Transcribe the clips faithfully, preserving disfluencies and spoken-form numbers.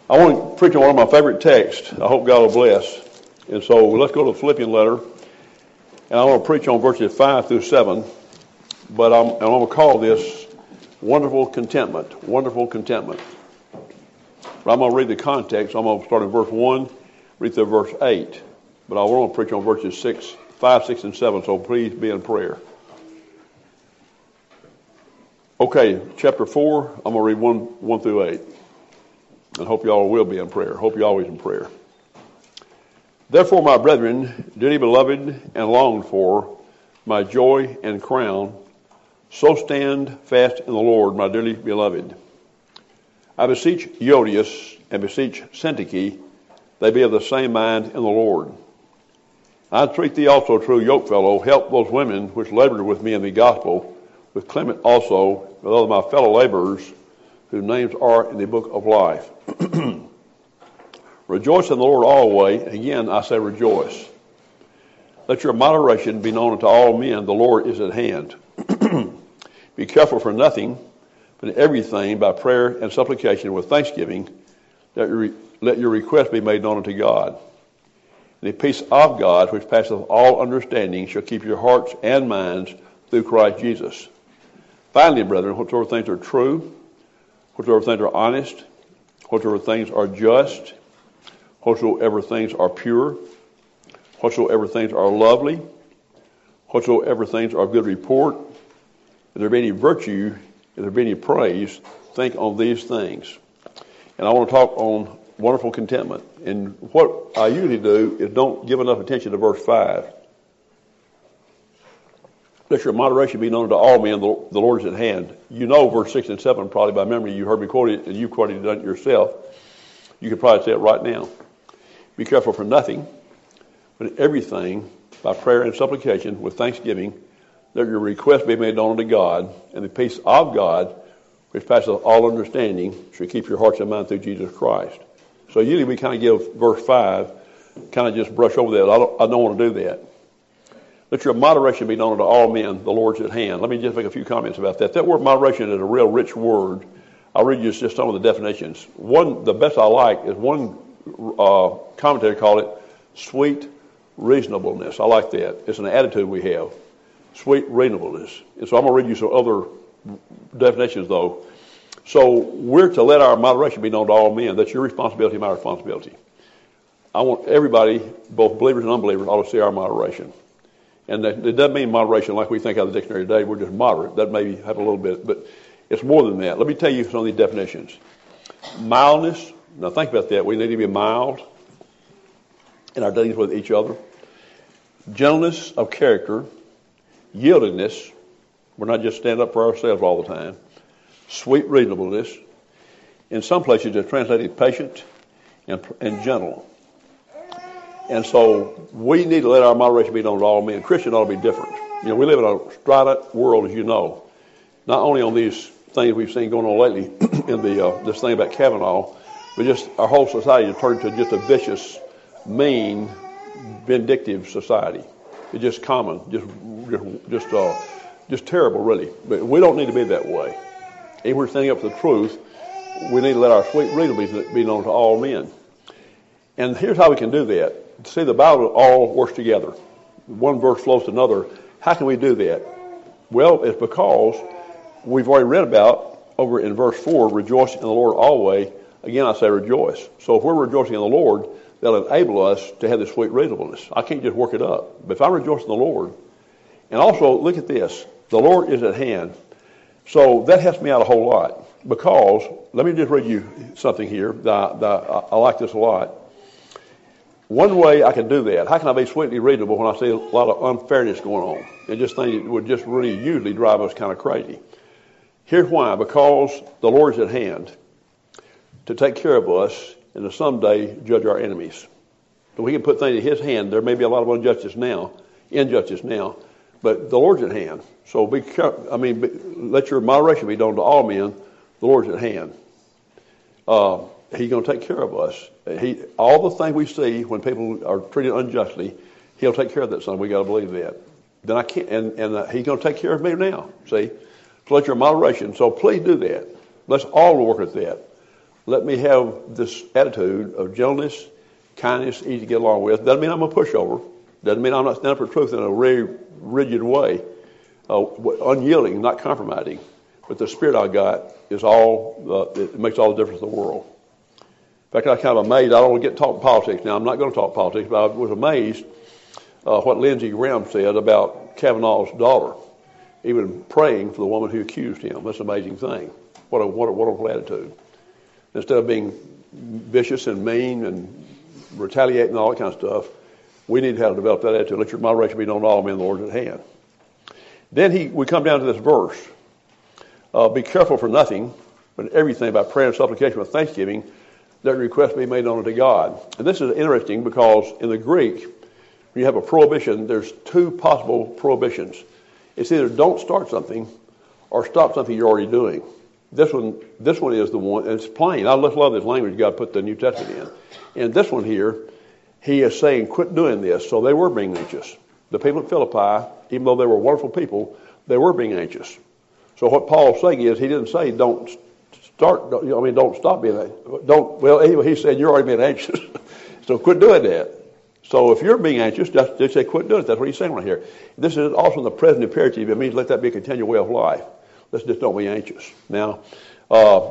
I want to preach on one of my favorite texts. I hope God will bless. And so let's go to the Philippian letter. And I want to preach on verses five through seven. But I'm, I'm going to call this Wonderful Contentment. Wonderful Contentment. But I'm going to read the context. I'm going to start in verse one, read through verse eight. But I want to preach on verses six, five, six, and seven. So please be in prayer. Okay, chapter four. I'm going to read one, one through eight. And hope you all will be in prayer. Hope you're always in prayer. Therefore, my brethren, dearly beloved and longed for, my joy and crown, so stand fast in the Lord, my dearly beloved. I beseech Euodias and beseech Syntyche, they be of the same mind in the Lord. I entreat thee also, true yokefellow, help those women which labored with me in the gospel, with Clement also, with other my fellow laborers, whose names are in the book of life. Rejoice in the Lord always. Again, I say rejoice. Let your moderation be known unto all men. The Lord is at hand. Be careful for nothing, but in everything by prayer and supplication with thanksgiving, let your, let your request be made known unto God. And the peace of God, which passeth all understanding, shall keep your hearts and minds through Christ Jesus. Finally, brethren, whatsoever things are true, whatsoever things are honest, whatsoever things are just, whatsoever things are pure, whatsoever things are lovely, whatsoever things are of good report, if there be any virtue, if there be any praise, think on these things. And I want to talk on wonderful contentment. And what I usually do is don't give enough attention to verse five. Let your moderation be known to all men, the, the Lord is at hand. You know verse six and seven probably by memory. You heard me quote it, and you quoted it yourself. You could probably say it right now. Be careful for nothing, but in everything, by prayer and supplication, with thanksgiving, let your request be made known unto God, and the peace of God, which passeth all understanding, shall keep your hearts and minds through Jesus Christ. So usually we kind of give verse five, kind of just brush over that. I don't, I don't want to do that. Let your moderation be known unto all men, the Lord's at hand. Let me just make a few comments about that. That word moderation is a real rich word. I'll read you just some of the definitions. One, the best I like is one uh, commentator called it sweet reasonableness. I like that. It's an attitude we have. Sweet reasonableness. And so I'm going to read you some other definitions, though. So we're to let our moderation be known to all men. That's your responsibility, my responsibility. I want everybody, both believers and unbelievers, ought to see our moderation. And that, it doesn't mean moderation like we think out of the dictionary today. We're just moderate. That may have a little bit, but it's more than that. Let me tell you some of these definitions. Mildness. Now think about that. We need to be mild in our dealings with each other. Gentleness of character. Yieldedness. We're not just stand up for ourselves all the time. Sweet reasonableness. In some places it's translated patient and, and gentle. And so we need to let our moderation be known to all men. Christians ought to be different. You know, we live in a strident world, as you know. Not only on these things we've seen going on lately in the uh, this thing about Kavanaugh, but just our whole society has turned into just a vicious, mean, vindictive society. It's just common, just just just, uh, just terrible, really. But we don't need to be that way. If we're standing up for the truth, we need to let our sweet reasonableness be known to all men. And here's how we can do that. See, the Bible all works together. One verse flows to another. How can we do that? Well, it's because we've already read about over in verse four, rejoice in the Lord always. Again, I say rejoice. So if we're rejoicing in the Lord, that'll enable us to have this sweet reasonableness. I can't just work it up. But if I rejoice in the Lord, and also look at this, the Lord is at hand. So that helps me out a whole lot. Because, let me just read you something here that, that I, I like this a lot. One way I can do that, how can I be sweetly reasonable when I see a lot of unfairness going on? And just things that would just really usually drive us kind of crazy. Here's why. Because the Lord is at hand to take care of us and to someday judge our enemies. So we can put things in His hand. There may be a lot of injustice now, injustice now, but the Lord's at hand. So be careful. I mean, be, let your moderation be known to all men. The Lord's at hand. Uh, He's going to take care of us. He, all the things we see when people are treated unjustly, He'll take care of that, son. We got to believe that. Then I can't, and, and uh, He's going to take care of me now. See, so let your moderation. So please do that. Let's all work at that. Let me have this attitude of gentleness, kindness, easy to get along with. Doesn't mean I'm a pushover. Doesn't mean I'm not standing for truth in a very rigid way. Uh, unyielding, not compromising. But the spirit I got is all, uh, it makes all the difference in the world. In fact, I was kind of amazed. I don't want to get talk politics now. I'm not going to talk politics, but I was amazed uh, what Lindsey Graham said about Kavanaugh's daughter, even praying for the woman who accused him. That's an amazing thing. What a, what a wonderful attitude. Instead of being vicious and mean and retaliating and all that kind of stuff, we need how to develop that attitude. Let your moderation be known to all men, the Lord's at hand. Then he, we come down to this verse. Uh, be careful for nothing, but everything by prayer and supplication with thanksgiving, that request be made known unto God. And this is interesting because in the Greek, when you have a prohibition, there's two possible prohibitions. It's either don't start something or stop something you're already doing. This one, this one is the one, and it's plain. I just love this language God put the New Testament in. And this one here, he is saying, quit doing this. So they were being anxious. The people at Philippi, even though they were wonderful people, they were being anxious. So what Paul's saying is, he didn't say don't start, don't, I mean, don't stop being anxious. Don't, well, he, he said you're already being anxious. So quit doing that. So if you're being anxious, just, just say quit doing it. That's what he's saying right here. This is also in the present imperative. It means let that be a continual way of life. Let's just don't be anxious. Now, uh,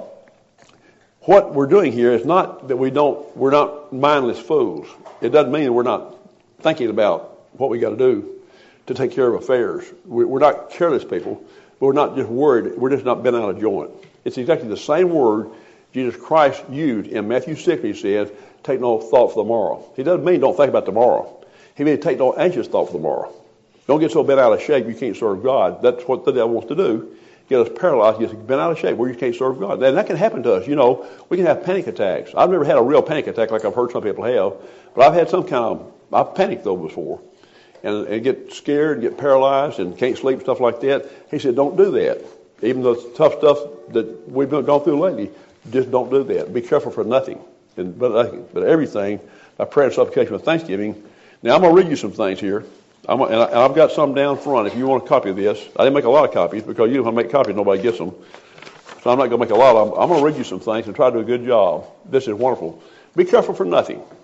what we're doing here is not that we don't, we're not mindless fools. It doesn't mean that we're not thinking about what we got to do to take care of affairs. We're not careless people, but we're not just worried. We're just not bent out of joint. It's exactly the same word Jesus Christ used in Matthew six. He says, take no thought for the morrow. He doesn't mean don't think about tomorrow. He means take no anxious thought for tomorrow. Don't get so bent out of shape you can't serve God. That's what the devil wants to do. Get us paralyzed, get us bent out of shape where you can't serve God. And that can happen to us. You know, we can have panic attacks. I've never had a real panic attack like I've heard some people have, but I've had some kind of, I've panicked though before. And, and get scared and get paralyzed and can't sleep, stuff like that. He said, don't do that. Even the tough stuff that we've gone through lately, just don't do that. Be careful for nothing, and, but, nothing, but everything by prayer and supplication with thanksgiving. Now, I'm going to read you some things here. I'm, and, I, and I've got some down front if you want a copy of this. I didn't make a lot of copies because you know, if I make copies, nobody gets them. So I'm not going to make a lot of them. I'm going to read you some things and try to do a good job. This is wonderful. Be careful for nothing. Is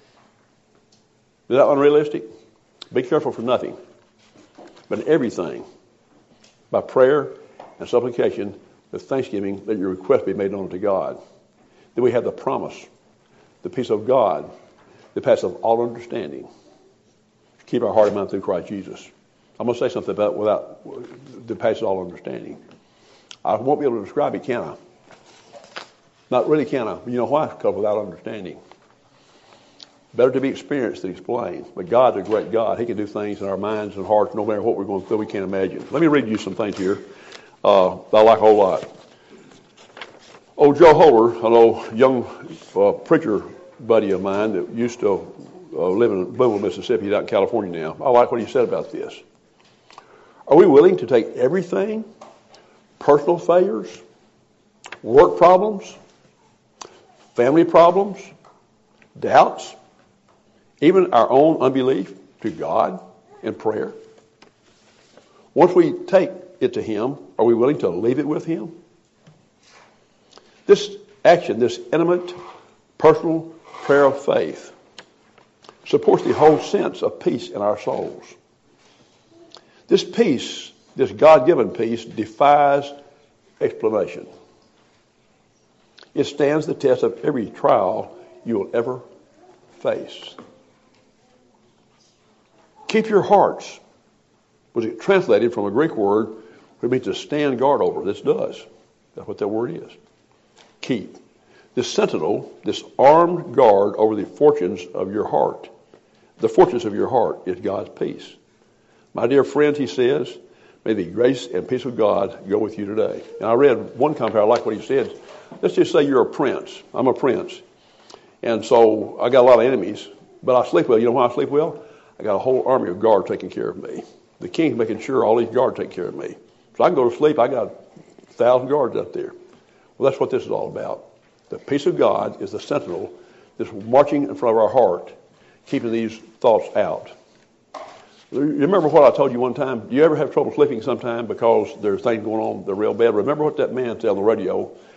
that unrealistic? Be careful for nothing, but everything by prayer and supplication with thanksgiving, that your request be made known to God. Then we have the promise, the peace of God that passeth all understanding. Keep our heart and mind through Christ Jesus. I'm going to say something about without that passes all understanding. I won't be able to describe it, can I? Not really, can I? You know why? Because without understanding. Better to be experienced than explained. But God's a great God. He can do things in our minds and hearts no matter what we're going through. We can't imagine. Let me read you some things here uh, that I like a whole lot. Oh, Joe Holler, an old young uh, preacher buddy of mine that used to uh, live in Boonville, Mississippi. He's out in California now. I like what he said about this. Are we willing to take everything, personal failures, work problems, family problems, doubts, even our own unbelief, to God in prayer? Once we take it to Him, are we willing to leave it with Him? This action, this intimate, personal prayer of faith, supports the whole sense of peace in our souls. This peace, this God-given peace, defies explanation. It stands the test of every trial you will ever face. Keep your hearts was translated from a Greek word which means to stand guard over. This does. That's what that word is. Keep. This sentinel, this armed guard over the fortunes of your heart. The fortress of your heart is God's peace. My dear friends, he says, may the grace and peace of God go with you today. And I read one commentary, I like what he said. Let's just say you're a prince. I'm a prince. And so I got a lot of enemies, but I sleep well. You know why I sleep well? I got a whole army of guards taking care of me. The king's making sure all these guards take care of me. So I can go to sleep. I got a thousand guards up there. Well, that's what this is all about. The peace of God is the sentinel that's marching in front of our heart, keeping these thoughts out. You remember what I told you one time? Do you ever have trouble sleeping sometime because there's things going on that are real bad? Remember what that man said on the radio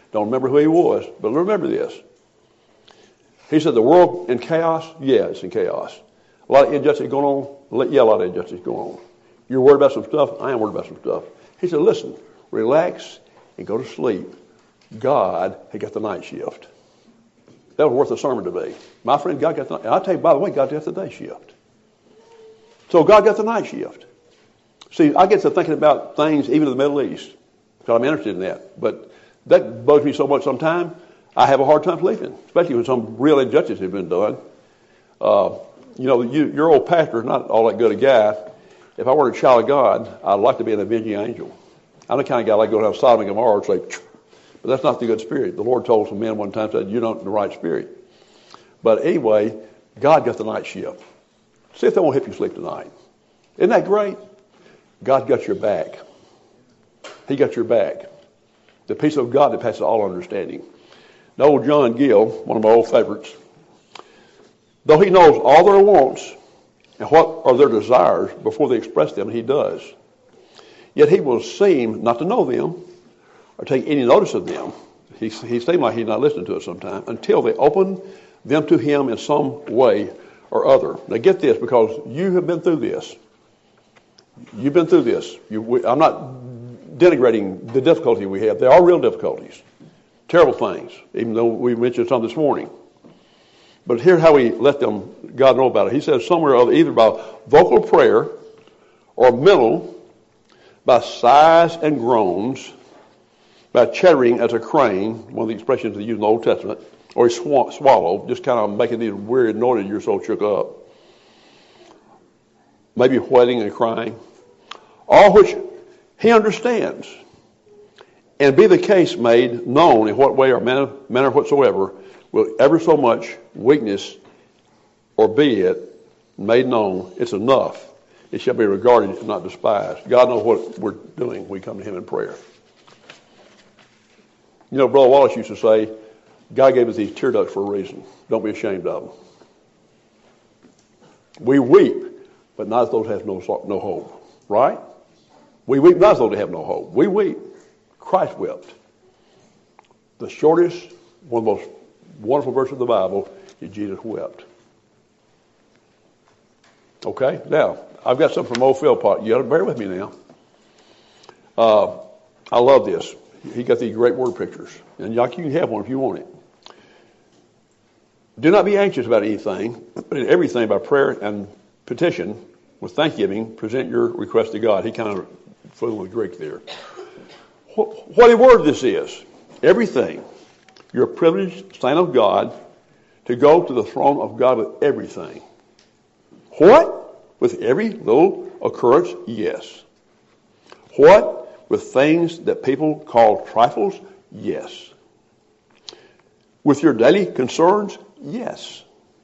Don't remember who he was, but remember this. He said, the world in chaos? Yeah, it's in chaos. A lot of injustice going on? Yeah, a lot of injustice going on. You're worried about some stuff? I am worried about some stuff. He said, listen, relax and go to sleep. God had got the night shift. That was worth a sermon to me. My friend, God got the night. And I'll tell you, by the way, God got the day shift. So God got the night shift. See, I get to thinking about things even in the Middle East because I'm interested in that. But that bugs me so much sometimes, I have a hard time sleeping, especially when some real injustice has been done. Uh, you know, you, your old pastor is not all that good a guy. If I were a child of God, I'd like to be an avenging angel. I'm the kind of guy like go down to Sodom and Gomorrah and say, Phew. But that's not the good spirit. The Lord told some men one time, said, you're not in the right spirit. But anyway, God got the night shift. See if that won't help you sleep tonight. Isn't that great? God got your back. He got your back. The peace of God that passes all understanding. Now, old John Gill, one of my old favorites, though he knows all their wants and what are their desires before they express them, he does. Yet he will seem not to know them or take any notice of them. He, he seemed like he's not listening to us sometimes until they open them to him in some way or other. Now get this, because you have been through this. You've been through this. You, we, I'm not denigrating the difficulty we have. There are real difficulties, terrible things, even though we mentioned some this morning. But here's how we let them, God know about it. He says somewhere or other, either by vocal prayer or mental, by sighs and groans, by chattering as a crane, one of the expressions they use in the Old Testament, or he sw- swallow, just kind of making these weird noises, you're so shook up. Maybe wailing and crying. All which he understands. And be the case made known in what way or manner, manner whatsoever, will ever so much weakness or be it made known, it's enough. It shall be regarded and not despised. God knows what we're doing when we come to him in prayer. You know, Brother Wallace used to say, God gave us these tear ducts for a reason. Don't be ashamed of them. We weep, but not as those have no, no hope. Right? We weep not as though they have no hope. We weep. Christ wept. The shortest, one of the most wonderful verses of the Bible is Jesus wept. Okay? Now, I've got something from old Philpott. You got to bear with me now. Uh, I love this. He got these great word pictures. And you can have one if you want it. Do not be anxious about anything, but in everything by prayer and petition, with thanksgiving, present your request to God. He kind of flew with Greek there. What, what a word this is. Everything. You're a privileged saint of God to go to the throne of God with everything. What? With every little occurrence? Yes. What? With things that people call trifles? Yes. With your daily concerns? Yes.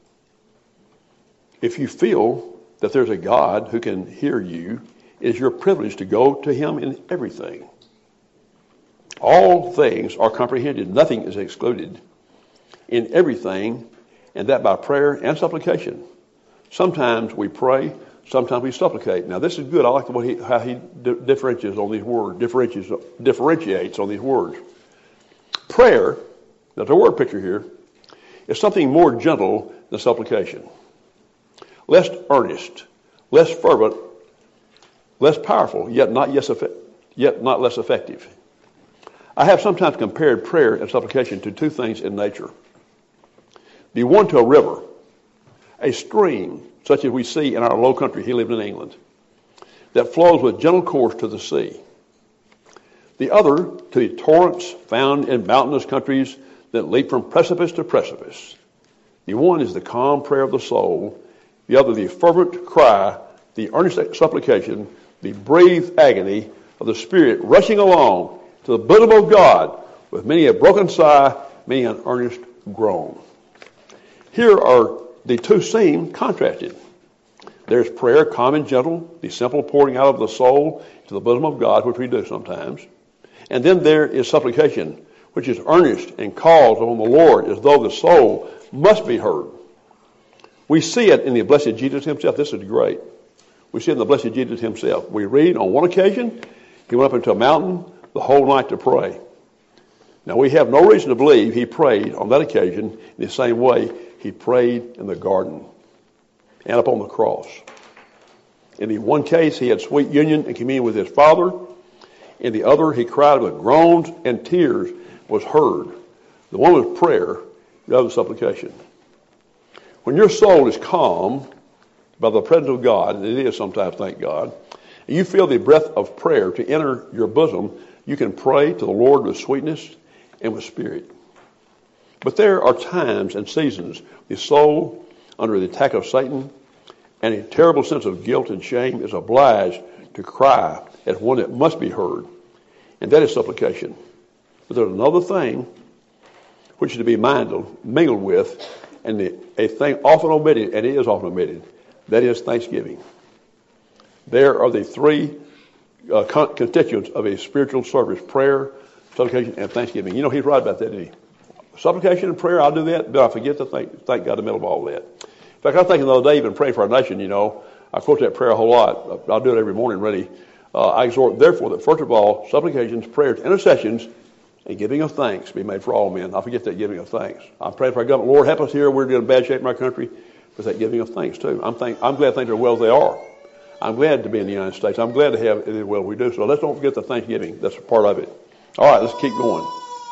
If you feel that there's a God who can hear you, it is your privilege to go to him in everything. All things are comprehended. Nothing is excluded. In everything, and that by prayer and supplication. Sometimes we pray, sometimes we supplicate. Now this is good. I like the way he, how he di- differentiates on these words, differentiates, differentiates on these words. Prayer, there's a word picture here, is something more gentle than supplication. Less earnest, less fervent, less powerful, yet not, yes, yet not less effective. I have sometimes compared prayer and supplication to two things in nature. The one to a river, a stream, such as we see in our low country, he lived in England, that flows with gentle course to the sea. The other to the torrents found in mountainous countries that leap from precipice to precipice. The one is the calm prayer of the soul, the other the fervent cry, the earnest supplication, the breathed agony of the spirit rushing along to the bosom of God with many a broken sigh, many an earnest groan. Here are the two seem contrasted. There's prayer, calm and gentle, the simple pouring out of the soul to the bosom of God, which we do sometimes. And then there is supplication, which is earnest and calls on the Lord as though the soul must be heard. We see it in the blessed Jesus himself. This is great. We see it in the blessed Jesus himself. We read on one occasion, he went up into a mountain the whole night to pray. Now, we have no reason to believe he prayed on that occasion in the same way he prayed in the garden and upon the cross. In the one case, he had sweet union and communion with his Father. In the other, he cried with groans and tears was heard. The one was prayer, the other supplication. When your soul is calmed by the presence of God, and it is sometimes, thank God, and you feel the breath of prayer to enter your bosom, you can pray to the Lord with sweetness and with spirit. But there are times and seasons the soul, under the attack of Satan, and a terrible sense of guilt and shame, is obliged to cry as one that must be heard, and that is supplication. But there's another thing which is to be mingled, mingled with, and the, a thing often omitted, and it is often omitted, that is thanksgiving. There are the three uh, constituents of a spiritual service: prayer, supplication, and thanksgiving. You know, he's right about that, isn't he? Supplication and prayer, I'll do that, but I forget to thank, thank God in the middle of all that. In fact, I was thinking the other day, even praying for our nation, you know, I quote that prayer a whole lot. I'll do it every morning, really. Uh, I exhort, therefore, that first of all, supplications, prayers, intercessions, and giving of thanks be made for all men. I forget that giving of thanks. I'm praying for our government. Lord, help us here. We're in bad shape in our country. But that giving of thanks, too. I'm, think, I'm glad things are well as they are. I'm glad to be in the United States. I'm glad to have it as well we do. So let's don't forget the thanksgiving. That's a part of it. All right, let's keep going.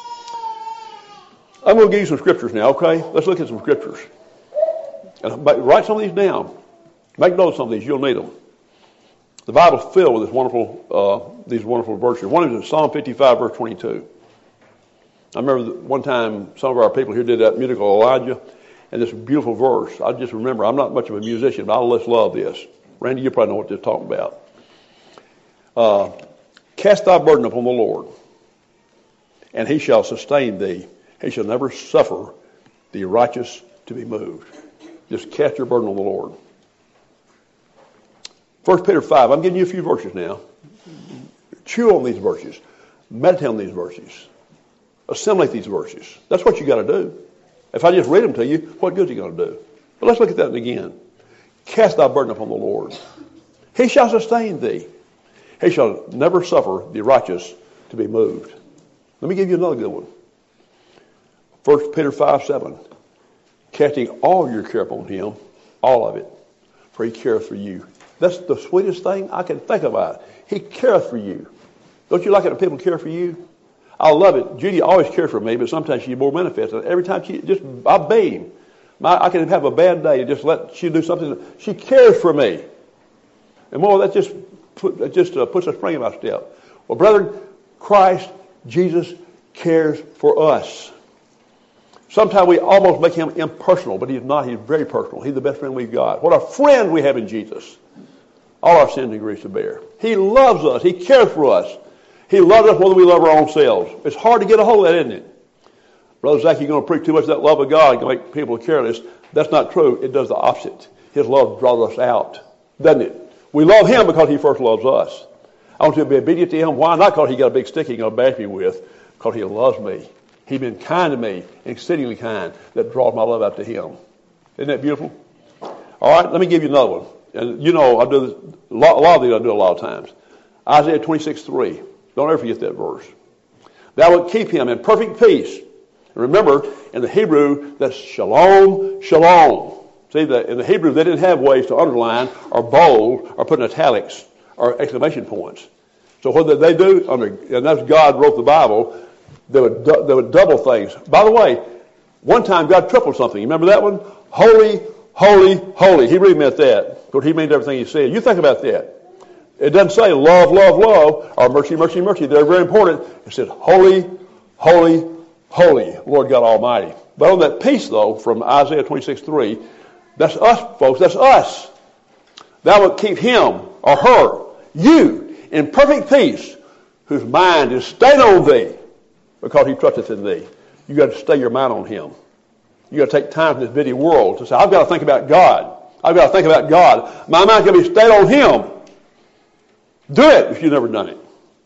I'm going to give you some scriptures now, okay? Let's look at some scriptures. And write some of these down. Make notes of some of these. You'll need them. The Bible's filled with this wonderful, uh, these wonderful verses. One is in Psalm fifty-five, verse twenty-two. I remember one time some of our people here did that musical Elijah, and this beautiful verse. I just remember, I'm not much of a musician, but I just love this. Randy, you probably know what this is talking about. Uh, Cast thy burden upon the Lord, and he shall sustain thee. He shall never suffer the righteous to be moved. Just cast your burden on the Lord. First Peter five, I'm giving you a few verses now. Chew on these verses. Meditate on these verses. Assimilate these verses. That's what you got to do. If I just read them to you, what good is he going to do? But let's look at that again. Cast thy burden upon the Lord. He shall sustain thee. He shall never suffer the righteous to be moved. Let me give you another good one. First Peter five, seven. Casting all your care upon him, all of it, for he careth for you. That's the sweetest thing I can think about. He careth for you. Don't you like it when people care for you? I love it. Judy always cares for me, but sometimes she's more manifest. Every time she just, I beam. My, I can have a bad day and just let she do something. She cares for me. And more, that just put, that just uh, puts a spring in my step. Well, brethren, Christ, Jesus cares for us. Sometimes we almost make him impersonal, but he's not. He's very personal. He's the best friend we've got. What a friend we have in Jesus. All our sins and griefs to bear. He loves us. He cares for us. He loves us whether we love our own selves. It's hard to get a hold of that, isn't it? Brother Zach, you're going to preach too much of that love of God and make people careless. That's not true. It does the opposite. His love draws us out, doesn't it? We love him because he first loves us. I want you to be obedient to him. Why? Not because he got a big stick he's going to bash me with, because he loves me. He's been kind to me, exceedingly kind, that draws my love out to him. Isn't that beautiful? All right, let me give you another one. And you know, I do this, a lot, a lot of these I do a lot of times. Isaiah twenty-six, three. Don't ever forget that verse. Thou wilt keep him in perfect peace. And remember, in the Hebrew, that's shalom, shalom. See, that in the Hebrew, they didn't have ways to underline or bold or put in italics or exclamation points. So what did they do? Under, and that's God wrote the Bible. They would, they would double things. By the way, one time God tripled something. You remember that one? Holy, holy, holy. He really meant that. Because he meant everything he said. You think about that. It doesn't say love, love, love, or mercy, mercy, mercy. They're very important. It says holy, holy, holy, Lord God Almighty. But on that piece, though, from Isaiah twenty-six, three, that's us, folks. That's us. Thou wilt keep him or her, you, in perfect peace, whose mind is stayed on thee, because he trusteth in thee. You got to stay your mind on him. You got to take time in this busy world to say, I've got to think about God. I've got to think about God. My mind's going to be stayed on him. Do it if you've never done it.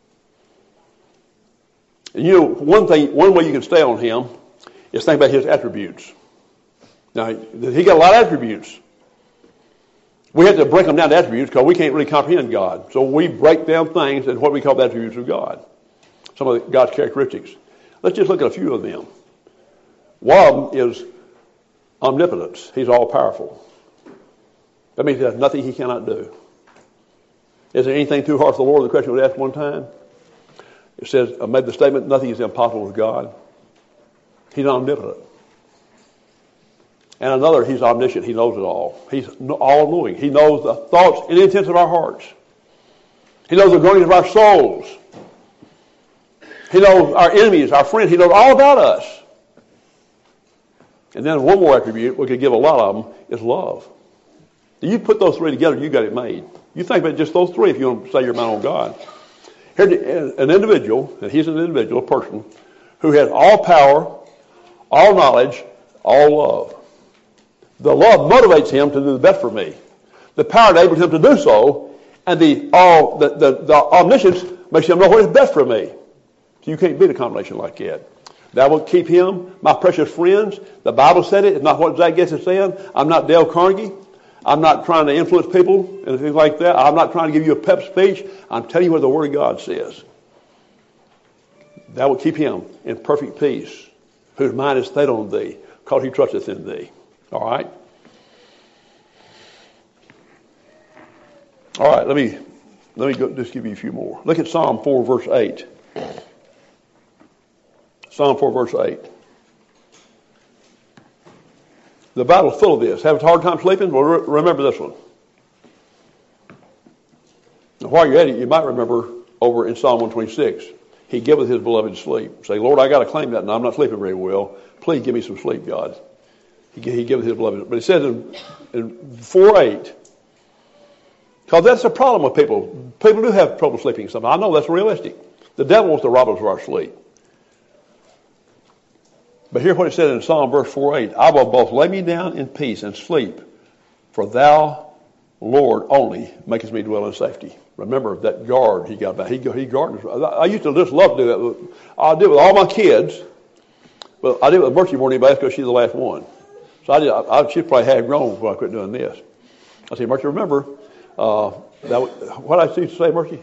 And you know, one thing, one way you can stay on him is think about his attributes. Now, he got a lot of attributes. We have to break them down to attributes because we can't really comprehend God. So we break down things and what we call the attributes of God. Some of God's characteristics. Let's just look at a few of them. One of them is omnipotence. He's all powerful. That means there's nothing he cannot do. Is there anything too hard for the Lord? The question was asked one time. It says, I made the statement, nothing is impossible with God. He's omnipotent. And another, he's omniscient. He knows it all. He's all-knowing. He knows the thoughts and intents of our hearts. He knows the groanings of our souls. He knows our enemies, our friends. He knows all about us. And then one more attribute, we could give a lot of them, is love. You put those three together, you got it made. You think about just those three if you want to say your mind on God. Here's an individual, and he's an individual, a person, who has all power, all knowledge, all love. The love motivates him to do the best for me. The power enables him to do so, and the all the, the, the omniscience makes him know what is best for me. So you can't beat a combination like that. That will keep him, my precious friends. The Bible said it. It's not what Zach Getz is saying. I'm not Dale Carnegie. I'm not trying to influence people and things like that. I'm not trying to give you a pep speech. I'm telling you what the Word of God says. That will keep him in perfect peace, whose mind is stayed on thee, because he trusteth in thee. All right? All right, let me let me go, just give you a few more. Look at Psalm four, verse eight. Psalm four, verse eight. The Bible's full of this. Have a hard time sleeping? Well, re- remember this one. And while you're at it, you might remember over in Psalm one twenty-six, he giveth his beloved sleep. Say, Lord, I got to claim that, and I'm not sleeping very well. Please give me some sleep, God. He, he giveth his beloved. But it says in, in four eight, because that's the problem with people. People do have trouble sleeping sometimes. I know that's realistic. The devil wants to rob us of our sleep. But hear what it said in Psalm verse four eight. I will both lay me down in peace and sleep, for thou, Lord, only makest me dwell in safety. Remember that guard he got back. He, he guarded. I used to just love to do that. I did it with all my kids. But I did it with Mercy more than anybody else because she's the last one. So I did. I, I, she's probably half grown before I quit doing this. I said, Mercy, remember, uh, that, what I used to say, Mercy?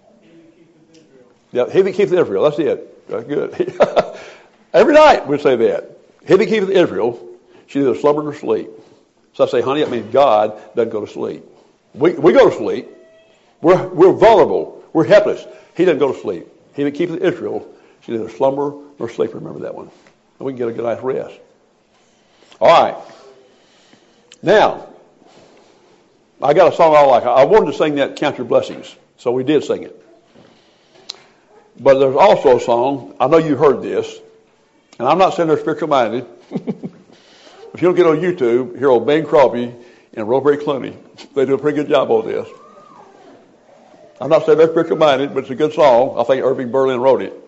Yeah, he that keepeth Israel. That's it. That's good. Every night we'd say that. He that keepeth Israel, she neither slumbered nor sleep. So I say, honey, that means God doesn't go to sleep. We we go to sleep. We're we're vulnerable. We're helpless. He doesn't go to sleep. He that keepeth Israel, she neither slumber nor sleep. Remember that one. And we can get a good night's rest. All right. Now, I got a song I like. I wanted to sing that, Count Your Blessings. So we did sing it. But there's also a song, I know you've heard this, and I'm not saying they're spiritual minded. If you don't get on YouTube, hear old Bing Crosby and Rosemary Clooney. They do a pretty good job on this. I'm not saying they're spiritual minded, but it's a good song. I think Irving Berlin wrote it.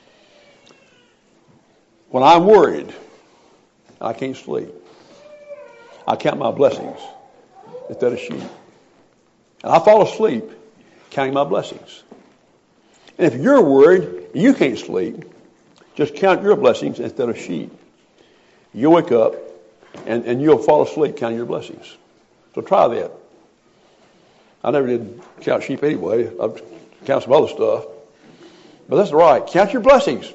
When I'm worried, I can't sleep, I count my blessings instead of sheep. And I fall asleep counting my blessings. And if you're worried and you can't sleep, just count your blessings instead of sheep. You'll wake up and, and you'll fall asleep counting your blessings. So try that. I never did count sheep anyway. I've count some other stuff. But that's right. Count your blessings.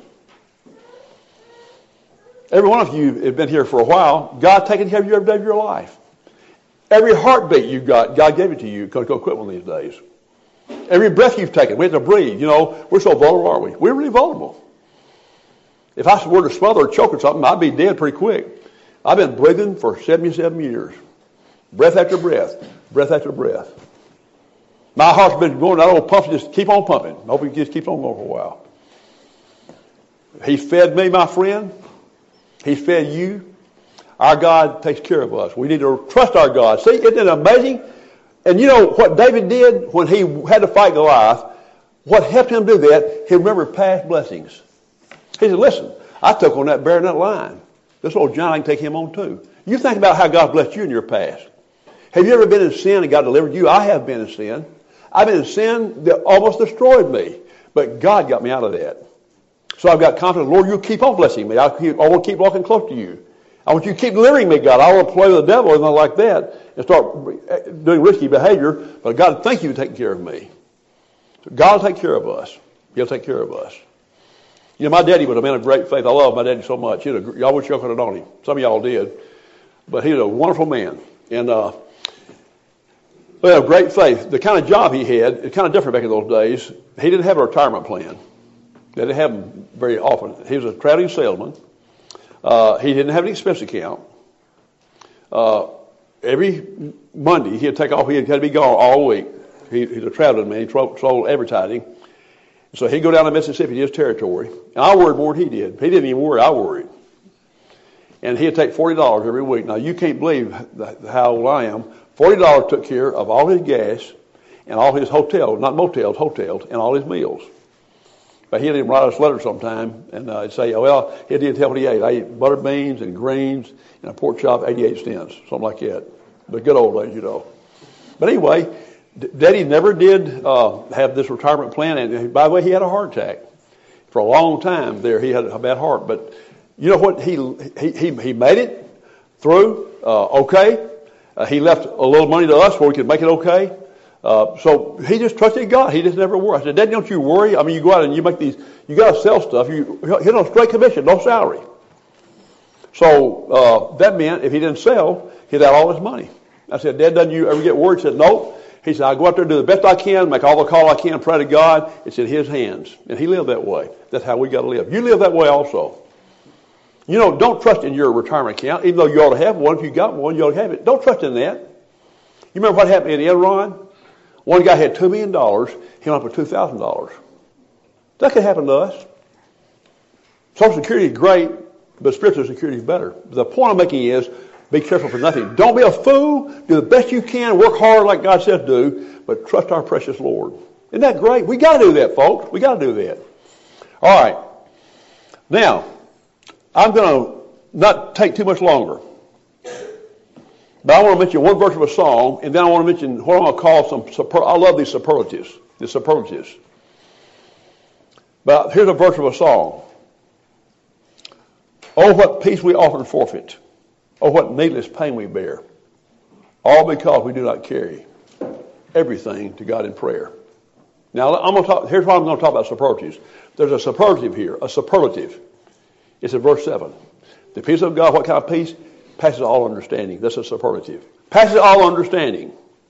Every one of you have been here for a while. God taking care of you every day of your life. Every heartbeat you've got, God gave it to you. Because go quit one of these days. Every breath you've taken, we have to breathe. You know, we're so vulnerable, aren't we? We're really vulnerable. If I were to smother or choke or something, I'd be dead pretty quick. I've been breathing for seventy-seven years. Breath after breath. Breath after breath. My heart's been going, that old pump just keep on pumping. I hope it just keeps on going for a while. He fed me, my friend. He fed you. Our God takes care of us. We need to trust our God. See, isn't it amazing? And you know what David did when he had to fight Goliath? What helped him do that? He remembered past blessings. He said, listen, I took on that bear and that lion. This old giant, I can take him on too. You think about how God blessed you in your past. Have you ever been in sin and God delivered you? I have been in sin. I've been in sin that almost destroyed me. But God got me out of that. So I've got confidence, Lord, you keep on blessing me. I, keep, I want to keep walking close to you. I want you to keep delivering me, God. I don't want to play with the devil or anything like that and start doing risky behavior. But God, thank you for taking care of me. So God will take care of us. He'll take care of us. You know, my daddy was a man of great faith. I love my daddy so much. He had a, y'all wish y'all could have known him. Some of y'all did. But he was a wonderful man. And uh, he had great faith. The kind of job he had, it's kind of different back in those days. He didn't have a retirement plan. They didn't have them very often. He was a traveling salesman. Uh, he didn't have an expense account. Uh, every Monday, he'd take off. He had to be gone all week. He, he's a traveling man. He sold advertising. So he'd go down to Mississippi, his territory. And I worried more than he did. He didn't even worry. I worried. And he'd take forty dollars every week. Now, you can't believe how old I am. forty dollars took care of all his gas and all his hotels, not motels, hotels, and all his meals. But he'd even write us letters sometime and uh, say, oh, well, he didn't tell what he ate. I ate butter beans and greens and a pork chop, eighty-eight cents, something like that. The good old days, you know. But anyway, Daddy never did uh, have this retirement plan. And by the way, he had a heart attack. For a long time there, he had a bad heart. But you know what? He he he, he made it through uh, okay. Uh, he left a little money to us where we could make it okay. Uh, so he just trusted God. He just never worried. I said, Dad, don't you worry. I mean, you go out and you make these, you got to sell stuff. You hit on straight commission, no salary. So uh, that meant if he didn't sell, he'd have all his money. I said, Dad, doesn't you ever get worried? He said, no. He said, I go out there and do the best I can, make all the call I can, pray to God. It's in his hands. And he lived that way. That's how we got to live. You live that way also. You know, don't trust in your retirement account, even though you ought to have one. If you got one, you ought to have it. Don't trust in that. You remember what happened in Enron? One guy had two million dollars. He went up with two thousand dollars. That could happen to us. Social Security is great, but spiritual security is better. The point I'm making is, be careful for nothing. Don't be a fool. Do the best you can. Work hard like God says do, but trust our precious Lord. Isn't that great? We got to do that, folks. We got to do that. All right. Now, I'm going to not take too much longer. But I want to mention one verse of a song, and then I want to mention what I'm going to call some, super, I love these superlatives, the superlatives. But here's a verse of a song. Oh, what peace we often forfeit. Oh, what needless pain we bear. All because we do not carry everything to God in prayer. Now, I'm going to talk, here's what I'm going to talk about superlatives. There's a superlative here, a superlative. It's in verse seven. The peace of God, what kind of peace? Passes all understanding. That's a superlative. Passes all understanding.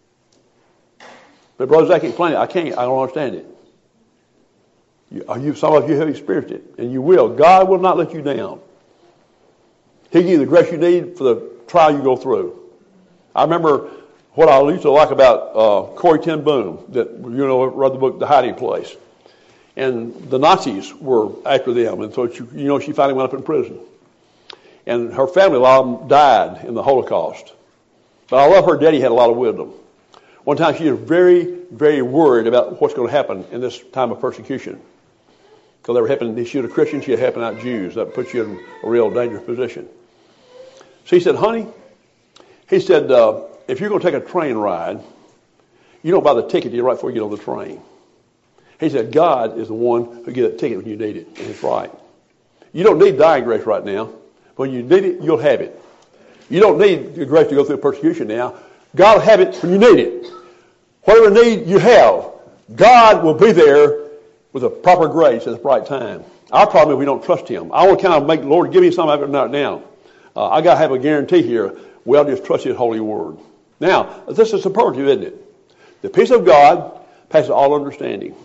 But Brother Zach explained it. I can't. I don't understand it. You, you, some of you have experienced it, and you will. God will not let you down. He'll give you the grace you need for the trial you go through. I remember what I used to like about uh, Corrie ten Boom, that you know read the book The Hiding Place, and the Nazis were after them, and so she, you know she finally went up in prison. And her family, a lot of them died in the Holocaust. But I love her daddy had a lot of wisdom. One time she was very, very worried about what's going to happen in this time of persecution. Because they were helping, she was a Christian, she was helping out Jews. That puts you in a real dangerous position. So he said, honey, he said, uh, if you're going to take a train ride, you don't buy the ticket right before you get on the train. He said, God is the one who gives a ticket when you need it. And it's right. You don't need dying grace right now. When you need it, you'll have it. You don't need the grace to go through persecution now. God will have it when you need it. Whatever need you have, God will be there with a proper grace at the right time. Our problem is we don't trust Him. I want to kind of make the Lord give me something of it right now. Uh, I got to have a guarantee here. Well, just trust His holy word. Now, this is superlative, isn't it? The peace of God passes all understanding.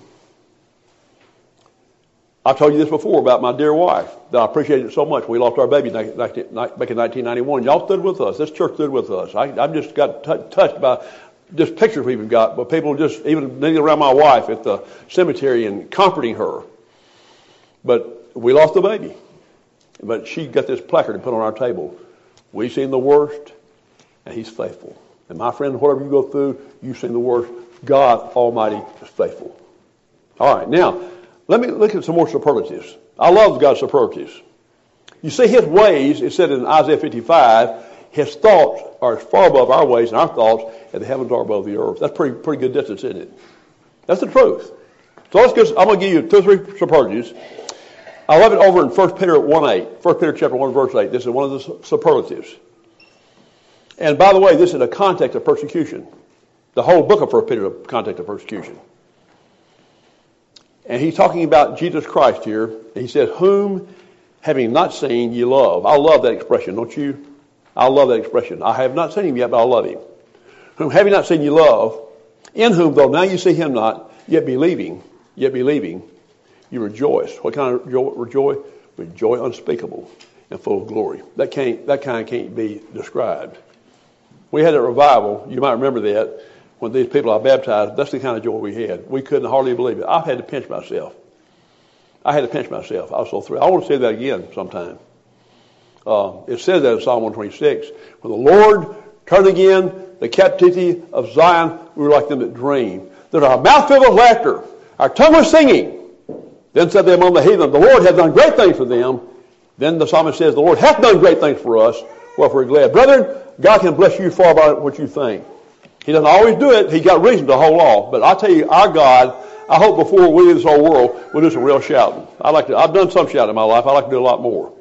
I've told you this before about my dear wife, that I appreciated it so much. We lost our baby back in nineteen ninety-one. Y'all stood with us. This church stood with us. I, I've just got t- touched by just pictures we've got, but people just even kneeling around my wife at the cemetery and comforting her. But we lost the baby. But she got this placard and put on our table. We've seen the worst, and He's faithful. And my friend, whatever you go through, you've seen the worst. God Almighty is faithful. All right, now, let me look at some more superlatives. I love God's superlatives. You see His ways, it said in Isaiah fifty-five, His thoughts are as far above our ways and our thoughts as the heavens are above the earth. That's pretty pretty good distance, isn't it? That's the truth. So let's go, I'm going to give you two or three superlatives. I love it over in First Peter one eight. First Peter chapter one, verse eight. This is one of the superlatives. And by the way, this is a context of persecution. The whole book of First Peter is a context of persecution. And he's talking about Jesus Christ here. And he says, whom having not seen ye love. I love that expression, don't you? I love that expression. I have not seen him yet, but I love him. Whom having not seen ye love, in whom though now you see him not, yet believing, yet believing, you rejoice. What kind of joy? Joy? With joy unspeakable and full of glory. That can't, that kind can't be described. We had a revival. You might remember that when these people I baptized. That's the kind of joy we had. We couldn't hardly believe it. I've had to pinch myself. I had to pinch myself. I was so thrilled. I want to say that again sometime. Uh, it says that in Psalm one twenty-six. When the Lord turned again the captivity of Zion, we were like them that dream. That our mouth filled with laughter, our tongue was singing. Then said they among the heathen, the Lord hath done great things for them. Then the psalmist says, the Lord hath done great things for us, wherefore we're glad. Brethren, God can bless you far by what you think. He doesn't always do it. He's got reason to hold off. But I tell you, our God, I hope before we leave this whole world, we'll do some real shouting. I like to, I've done some shouting in my life. I like to do a lot more.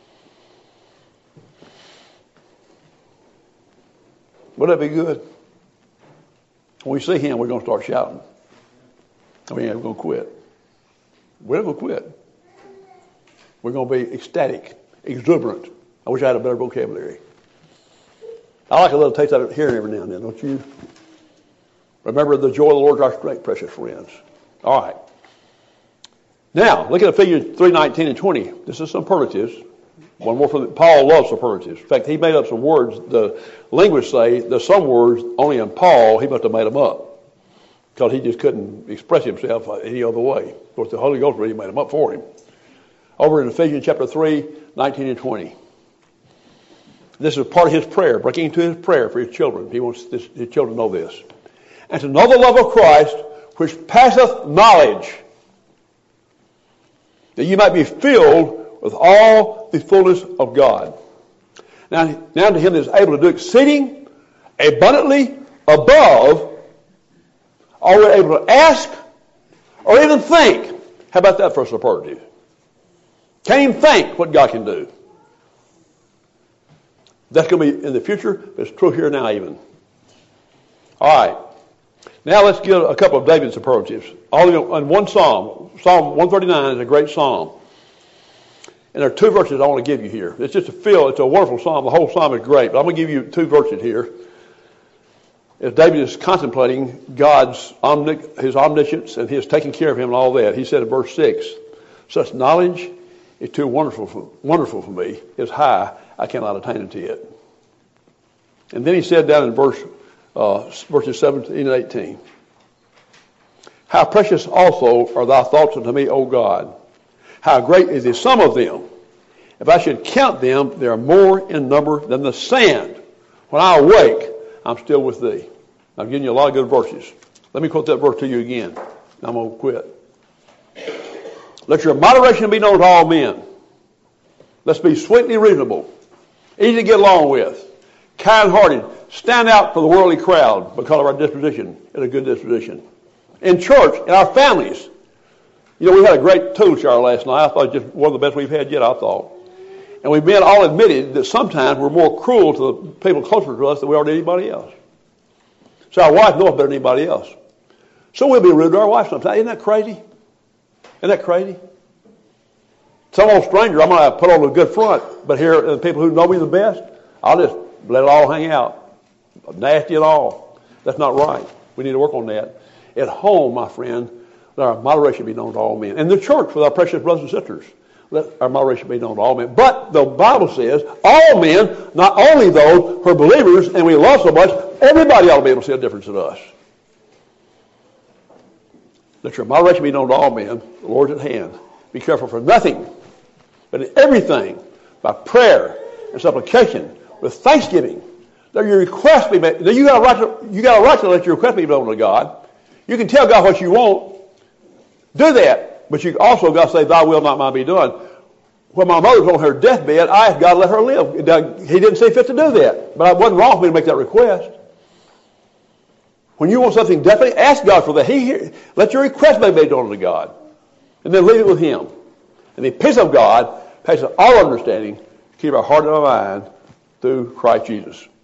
Wouldn't that be good? When we see him, we're going to start shouting. We ain't going to quit. We're not going to quit. We're going to be ecstatic, exuberant. I wish I had a better vocabulary. I like a little taste of it here and every now and then, don't you? Remember, the joy of the Lord is our strength, precious friends. All right. Now, look at Ephesians three nineteen and twenty. This is superlatives. One more from the, Paul loves superlatives. In fact, he made up some words. The linguists say there's some words only in Paul, he must have made them up. Because he just couldn't express himself any other way. Of course, the Holy Ghost really made them up for him. Over in Ephesians chapter three, nineteen and twenty. This is part of his prayer, breaking into his prayer for his children. He wants this, his children to know this. And to know the love of Christ, which passeth knowledge, that you might be filled with all the fullness of God. Now, now to him that is able to do exceeding abundantly above all we're able to ask or even think. How about that for a superlative? Can't even think what God can do. That's going to be in the future, but it's true here now even. All right. Now let's get a couple of David's superlatives. All in one psalm. Psalm one thirty-nine is a great psalm. And there are two verses I want to give you here. It's just a feel. It's a wonderful psalm. The whole psalm is great, but I'm going to give you two verses here. As David is contemplating God's omni- his omniscience and his taking care of him and all that, he said in verse six, such knowledge is too wonderful for, wonderful for me. It's high. I cannot attain unto it. And then he said down in verse uh, verses seventeen and eighteen, how precious also are thy thoughts unto me, O God. How great is the sum of them. If I should count them, they are more in number than the sand. When I awake, I'm still with thee. I'm giving you a lot of good verses. Let me quote that verse to you again. I'm going to quit. Let your moderation be known to all men. Let's be sweetly reasonable, easy to get along with, kind-hearted, stand out for the worldly crowd because of our disposition is a good disposition. In church, in our families. You know, we had a great tool shower last night. I thought it was just one of the best we've had yet, I thought. And we've been all admitted that sometimes we're more cruel to the people closer to us than we are to anybody else. So our wife knows better than anybody else. So we'll be rude to our wife sometimes. Isn't that crazy? Isn't that crazy? Some old stranger, I'm going to put on a good front. But here, the people who know me the best, I'll just let it all hang out. Nasty and all. That's not right. We need to work on that. At home, my friend, let our moderation be known to all men. And the church, with our precious brothers and sisters, let our moderation be known to all men. But the Bible says all men, not only those who are believers and we love so much, everybody ought to be able to see a difference in us. Let your moderation be known to all men. The Lord's at hand. Be careful for nothing, but in everything, by prayer and supplication, with thanksgiving, let your request be made. You got a right to, you got a right to let your request be known to God. You can tell God what you want. Do that. But you also got to say, thy will, not mine, be done. When my mother was on her deathbed, I asked God to let her live. He didn't see fit to do that. But it wasn't wrong for me to make that request. When you want something definitely, ask God for that. He, let your request be made known to God. And then leave it with him. And the peace of God, passes all understanding, keep our heart and our mind through Christ Jesus.